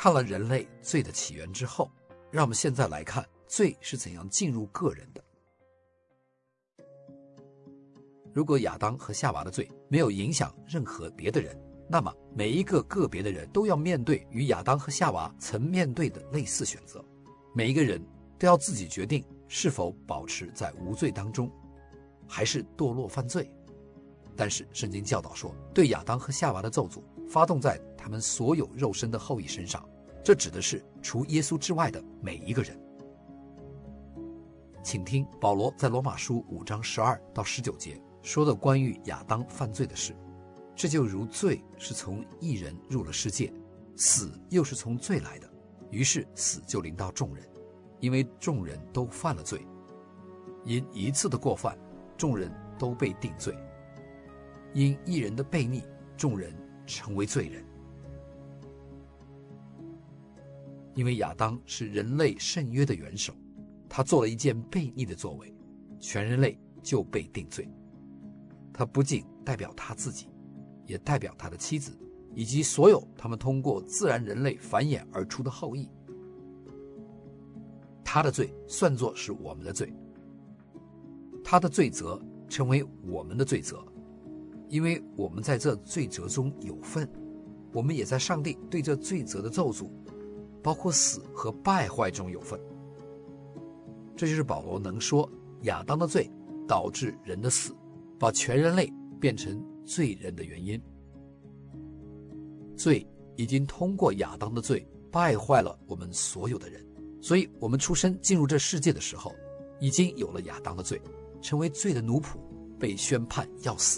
看了人类罪的起源之后，让我们现在来看罪是怎样进入个人的。如果亚当和夏娃的罪没有影响任何别的人，那么每一个个别的人都要面对与亚当和夏娃曾面对的类似选择，每一个人都要自己决定是否保持在无罪当中，还是堕落犯罪。但是圣经教导说，对亚当和夏娃的咒诅发动在他们所有肉身的后裔身上，这指的是除耶稣之外的每一个人。请听保罗在罗马书5章12到19节说的关于亚当犯罪的事。这就如罪是从一人入了世界，死又是从罪来的，于是死就临到众人，因为众人都犯了罪。因一次的过犯，众人都被定罪。因一人的悖逆，众人成为罪人。因为亚当是人类圣约的元首，他做了一件悖逆的作为，全人类就被定罪。他不仅代表他自己，也代表他的妻子，以及所有他们通过自然人类繁衍而出的后裔。他的罪算作是我们的罪，他的罪责成为我们的罪责，因为我们在这罪责中有份，我们也在上帝对这罪责的咒诅，包括死和败坏中有份。这就是保罗能说亚当的罪导致人的死，把全人类变成罪人的原因。罪已经通过亚当的罪败坏了我们所有的人，所以我们出生进入这世界的时候，已经有了亚当的罪，成为罪的奴仆，被宣判要死。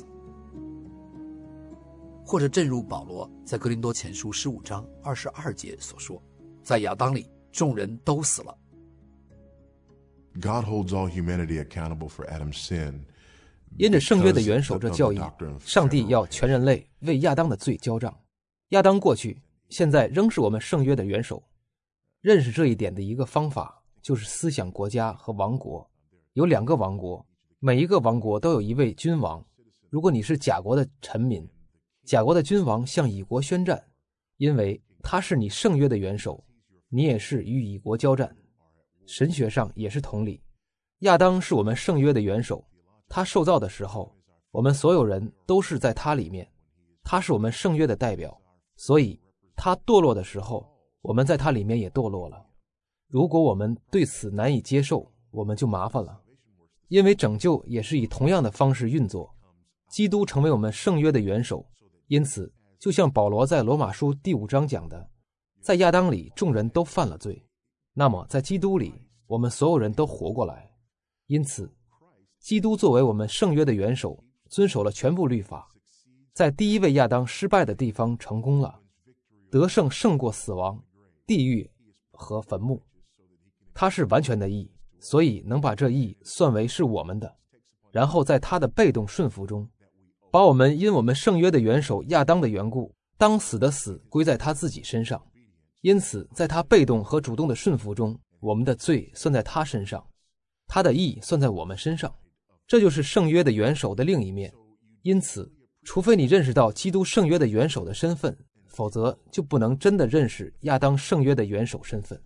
或者正如保罗在哥林多前书15章22节所说，在亚当里众人都死了。 God holds all humanity accountable for Adam's sin. 因着圣约的元首这教义，上帝要全人类为亚当的罪交账。亚当过去，现在仍是我们圣约的元首。认识这一点的一个方法就是思想国家和王国。有2个王国，每一个王国都有一位君王。如果你是甲国的臣民，甲国的君王向乙国宣战，因为他是你圣约的元首，你也是与乙国交战。神学上也是同理。亚当是我们圣约的元首，他受造的时候，我们所有人都是在他里面，他是我们圣约的代表，所以他堕落的时候，我们在他里面也堕落了。如果我们对此难以接受，我们就麻烦了，因为拯救也是以同样的方式运作。基督成为我们圣约的元首，因此就像保罗在罗马书第5章讲的，在亚当里众人都犯了罪，那么在基督里我们所有人都活过来。因此基督作为我们圣约的元首，遵守了全部律法，在第一位亚当失败的地方成功了，得胜胜过死亡、地狱和坟墓。他是完全的义，所以能把这义算为是我们的，然后在他的被动顺服中，把我们因我们圣约的元首亚当的缘故，当死的死归在他自己身上。因此在他被动和主动的顺服中，我们的罪算在他身上，他的义算在我们身上。这就是圣约的元首的另一面。因此除非你认识到基督圣约的元首的身份，否则就不能真的认识亚当圣约的元首身份。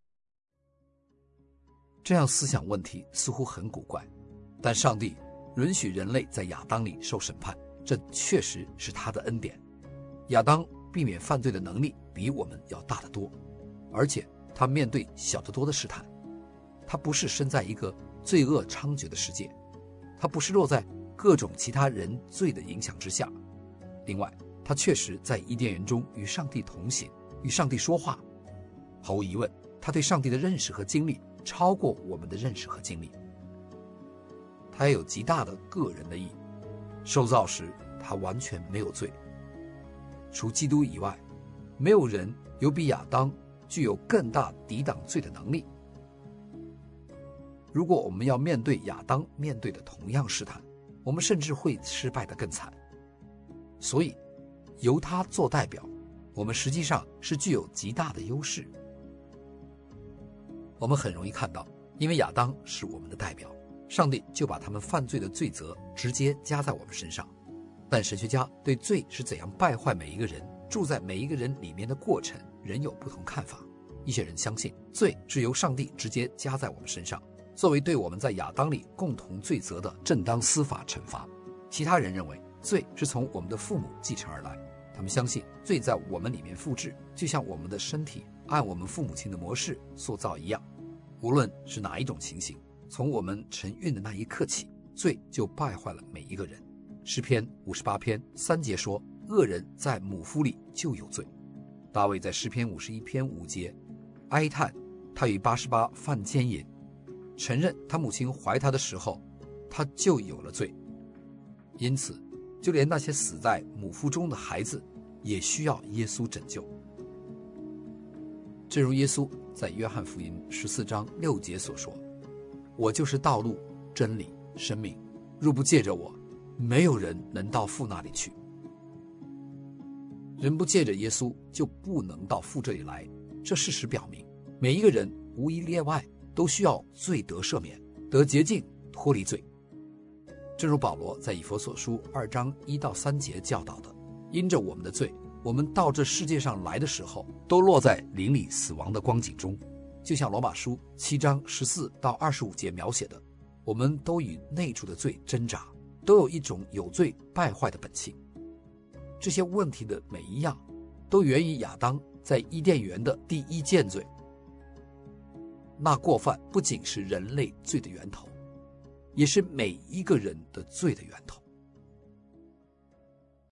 这样思想问题似乎很古怪，但上帝允许人类在亚当里受审判，这确实是他的恩典。亚当避免犯罪的能力比我们要大得多，而且他面对小得多的试探。他不是身在一个罪恶猖獗的世界，他不是落在各种其他人罪的影响之下。另外，他确实在伊甸园中与上帝同行，与上帝说话。毫无疑问，他对上帝的认识和经历超过我们的认识和经历。他也有极大的个人的义，受造时他完全没有罪。除基督以外，没有人有比亚当具有更大抵挡罪的能力。如果我们要面对亚当面对的同样试探，我们甚至会失败得更惨。所以由他做代表，我们实际上是具有极大的优势。我们很容易看到，因为亚当是我们的代表，上帝就把他们犯罪的罪责直接加在我们身上。但神学家对罪是怎样败坏每一个人，住在每一个人里面的过程人有不同看法。一些人相信罪是由上帝直接加在我们身上，作为对我们在亚当里共同罪责的正当司法惩罚。其他人认为罪是从我们的父母继承而来，他们相信罪在我们里面复制，就像我们的身体按我们父母亲的模式塑造一样。无论是哪一种情形，从我们承孕的那一刻起，罪就败坏了每一个人。诗篇58篇3节说，恶人在母腹里就有罪。大卫在诗篇51篇5节哀叹他与巴士巴犯奸淫，承认他母亲怀他的时候他就有了罪。因此就连那些死在母腹中的孩子也需要耶稣拯救。正如耶稣在约翰福音14章6节所说，我就是道路真理生命，若不借着我，没有人能到父那里去。人不借着耶稣就不能到父这里来，这事实表明每一个人无一例外都需要罪得赦免，得洁净，脱离罪。正如保罗在以弗所书2章1到3节教导的，因着我们的罪，我们到这世界上来的时候都落在灵里死亡的光景中，就像罗马书7章14到25节描写的，我们都与内住的罪挣扎，都有一种有罪败坏的本性。这些问题的每一样都源于亚当在伊甸园的第一件罪。那过犯不仅是人类罪的源头，也是每一个人的罪的源头。